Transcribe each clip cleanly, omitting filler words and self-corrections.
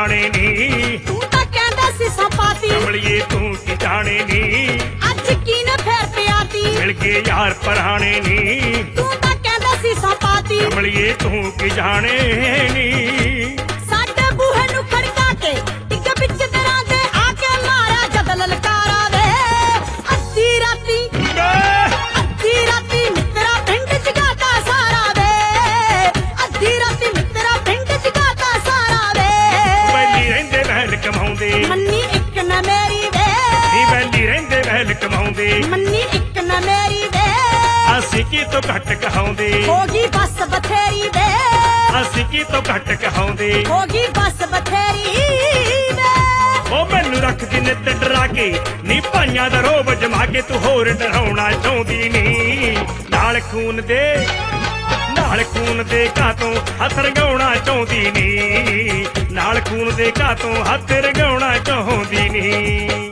ਜਾਣੇ ਨੀ। ਤੂੰ ਤਾਂ ਕਹਿੰਦਾ ਸੀ ਸੰਪਾਤੀ ਕਮਲੀਏ ਤੂੰ ਕੀ ਜਾਣੇ ਨੀ। ਅੱਜ ਕੀ ਨਾ ਫੇਰ ਪਿਆਤੀ ਮਿਲ ਕੇ ਯਾਰ ਪਰਾਣੇ ਨੀ। ਤੂੰ ਤਾਂ ਕਹਿੰਦਾ ਸੀ ਸੰਪਾਤੀ ਕਮਲੀਏ ਤੂੰ ਕੀ ਜਾਣੇ ਨੀ। ਸਾਡੇ ਬੂਹੇ ਨੂੰ ਖੜਕਾ ਕੇ ਇੱਕ ਵਿੱਚ ਦਰਾਂ ਦੇ ਆ ਕੇ ਮਾਰਿਆ ਜਦ ਲਲਕਾਰਾ ਵੇ। ਅੱਧੀ ਰਾਤੀ ਮਿੱਤਰਾ ਪਿੰਡ ਜਗਾਤਾ ਸਾਰਾ ਵੇ। ਅੱਧੀ ਰਾਤੀ ਮਿੱਤਰਾ ਪਿੰਡ ਜਗਾਤਾ ਸਾਰਾ ਵੇ। ਵੈਲੀ ਰਹਿੰਦੇ ਵਹਿਲ ਕਮਾਉਂਦੇ ਮੰਨੀ ਇੱਕ ਨਾ ਮੇਰੀ ਵੇ। ਨੀ ਵੈਲੀ ਰਹਿੰਦੇ ਵਹਿਲ ਕਮਾਉਂਦੇ ਮੰਨੀ ਇੱਕ ਨਾ ਮੇਰੀ ਵੇ। ਅਸੀਂ ਕੀ ਤੋਂ ਘੱਟ ਕਹਾਉਂਦੇ ਹੋ ਗਈ ਬੱਸ ਬਥੇਰੀ ਵੇ। ਅਸੀਂ ਕੀ ਤੋਂ ਘੱਟ ਕਹਾਉਂਦੇ ਹੋ ਗਈ ਬੱਸ ਬਥੇਰੀ ਵੇ। ਉਹ ਮੈਨੂੰ ਰੱਖਦੀ ਨਿੱਤ ਡਰਾ ਕੇ ਨੀ ਭਾਈਆਂ ਦਾ ਰੋਬ ਜਮਾ ਕੇ ਤੂੰ ਹੋਰ ਡਰਾਉਣਾ ਚਾਹੁੰਦੀ ਨੀ। ਨਾਲ ਖੂਨ ਦੇ ਘਾਤੋਂ ਹੱਥ ਰੰਗਾਉਣਾ ਚਾਹੁੰਦੀ ਨੀ। ਨਾਲ ਖੂਨ ਦੇ ਘਾਤੋਂ ਹੱਥ ਰੰਗਾਉਣਾ ਚਾਹੁੰਦੀ ਨੀ।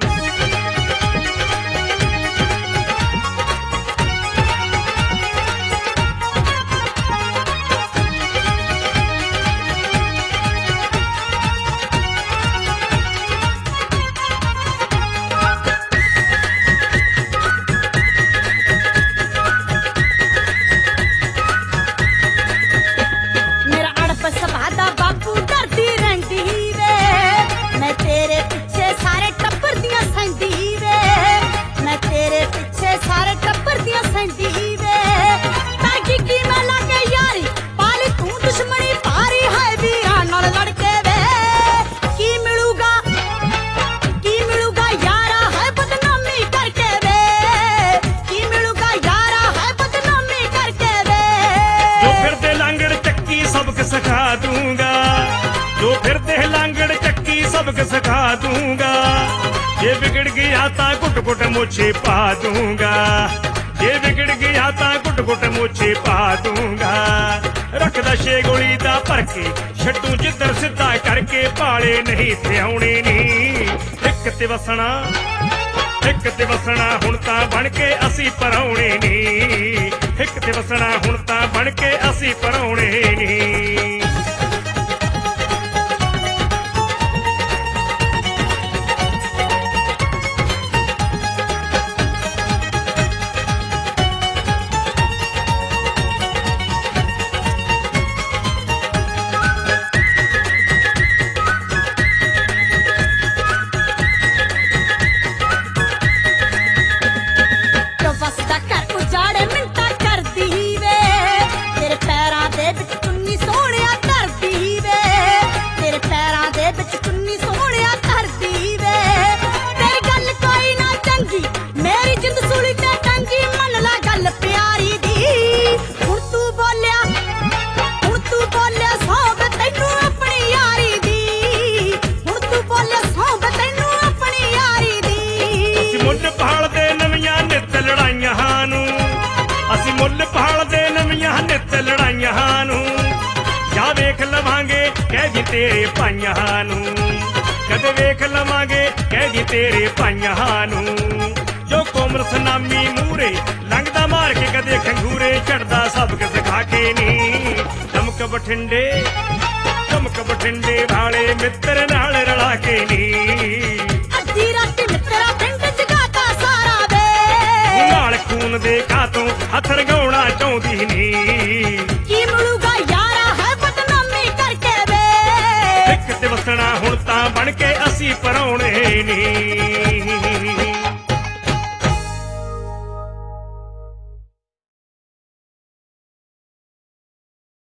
ਮੇਰਾ ਅੜਪ ਸੁਭਾਅ ਦਾ ਬਾਪੂ ਡਰਦੀ ਰਹਿੰਦੀ ਵੇ। ਮੈਂ ਤੇਰੇ ਪਿੱਛੇ ਸਾਰੇ ਟੱਬਰ ਦੀਆਂ ਸਹਿੰਦੀ ਵੇ। ਮੈਂ ਤੇਰੇ ਪਿੱਛੇ ਸਾਰੇ ਟੱਬਰ ਦੀਆਂ ਸਹਿੰਦੀ ਵੇ। ਤਾਗੀ ਕੀ ਮੈਂ ਲਾਗੇ ਯਾਰੀ ਪਾਲੀ ਤੂੰ ਦੁਸ਼ਮਣੀ ਭਾਰੀ ਹੈ ਵੀਰਾਂ ਨਾਲ ਲੜ ਕੇ ਵੇ। ਕੀ ਮਿਲੂਗਾ ਯਾਰਾ ਹੈ ਬਦਨਾਮੀ ਕਰਕੇ ਵੇ। ਕੀ ਮਿਲੂਗਾ ਯਾਰਾ ਹੈ ਬਦਨਾਮੀ ਕਰਕੇ ਵੇ। ਜੋ ਫਿਰਦੇ ਲਾਂਗੜ ਚੱਕੀ ਸਬਕ ਸਿਖਾ ਦੂੰਗਾ। ਜੋ ਫਿਰਦੇ ਲਾਂਗੜ ਚੱਕੀ ਸਬਕ ਸਿਖਾ ਦੂੰਗਾ। ਜੇ ਵਿਗੜ ਗਿਆ ਤਾਂ ਘੁੱਟ ਮੋਛੇ ਪਾ ਦੂੰਗਾ। ਜੇ ਵਿਗੜ ਗਿਆ ਤਾਂ ਘੁੱਟ ਮੋਛੇ ਪਾ ਦੂੰਗਾ। ਰੱਖਦਾ 6 ਗੋਲੀ ਦਾ ਭਰ ਕੇ ਛੱਡੂ ਜਿੱਧਰ ਸਿੱਧਾ ਕਰਕੇ ਭਾਲੇ ਨਹੀਂ ਤੇ ਆਉਣੇ ਨੀ। ਇੱਕ ਤੇ ਵਸਣਾ ਹੁਣ ਤਾਂ ਬਣ ਕੇ ਅਸੀਂ ਪਰਾਉਣੇ ਨੀ। ਇੱਕ ਤੇ ਵਸਣਾ ਹੁਣ ਤਾਂ ਬਣ ਕੇ ਅਸੀਂ ਪਰਾਉਣੇ ਨੀ। ਜੋ ਵਸਦਾ ਘਰ ਉਜਾੜੇ ਮਿੰਟਾਂ ਕਰਦੀ ਵੇ। ਤੇਰੇ ਪੈਰਾਂ ਦੇ ਵਿੱਚ ਚੁੰਨੀ ਸੋਹਣਿਆ ਧਰਦੀ ਵੇ। ਤੇਰੇ ਪੈਰਾਂ ਦੇ ਵਿੱਚ ਚੁੰਨੀ ਸੋਹਣਿਆ ਧਰਦੀ ਵੇ। ਤੇਰੀ ਗੱਲ ਕੋਈ ਨਾ ਚੰਗੀ ਮੇਰੀ ਜਿੰਦ ਸੂਲੀ ਤੇ ਟੰਗੀ ਮੰਨ ਲੈ ਗੱਲ ਪਿਆਰੀ ਦੀ। ਹੁਣ ਤੂੰ ਬੋਲਿਆ ਸੌਂਬ ਤੈਨੂੰ ਆਪਣੀ ਯਾਰੀ ਦੀ। ਹੁਣ ਤੂੰ ਬੋਲਿਆ ਸੌਂਬ ਤੈਨੂੰ ਆਪਣੀ ਯਾਰੀ ਦੀ। ਅਸੀਂ ਮੁੱਲ ਭਾਲਦੇ ਨਵੀਆਂ ਨਿੱਤ ਲੜਾਈਆਂ ਨੂੰ। ਅਸੀਂ ਮੁੱਲ ਭਾਲਦੇ ਨਵੀਆਂ ਨਿੱਤ ਲੜਾਈਆਂ ਨੂੰ। ਜਾਂ ਵੇਖ ਲਵਾਂਗੇ ਕਹਿ ਜੀ ਤੇਰੇ ਭਾਈਆਂ ਨੂੰ। ਕਦੇ ਵੇਖ ਲਵਾਂਗੇ ਕਹਿ ਜੀ ਤੇਰੇ ਭਾਈਆਂ ਨੂੰ। ਜੋ ਕੋਮਲ ਸੁਨਾਮੀ ਮੂਰੇ ਲੰਘਦਾ ਮਾਰ ਕੇ ਕਦੇ ਖੰਗੂਰੇ ਚੜਦਾ ਸਬਕ ਸਿਖਾ ਕੇ ਨੀ। ਚਮਕ ਬਠਿੰਡੇ ਵਾਲੇ ਮਿੱਤਰ ਨਾਲ ਰਲਾ ਕੇ ਨੀ। ਅੱਧੀ ਰਾਤੀ ਮਿੱਤਰਾ ਪਿੰਡ ਜਗਾਤਾ ਸਾਰਾ ਵੇ। ਨਾਲ ਖੂਨ ਦੇ ਘਾਤੋਂ ਹੱਥ ਰੰਗਾਉਣਾ ਚਾਹੁੰਦੀ ਨੀ। ਕੀ ਮਿਲੂਗਾ ਯਾਰਾ ਹੈ ਬਦਨਾਮੀ ਕਰਕੇ ਵੇ। ਇੱਕ ਤੇ ਵਸਣਾ ਹੁਣ ਤਾਂ ਬਣ ਕੇ ਅਸੀਂ ਪਰਾਉਣੇ ਨੀ।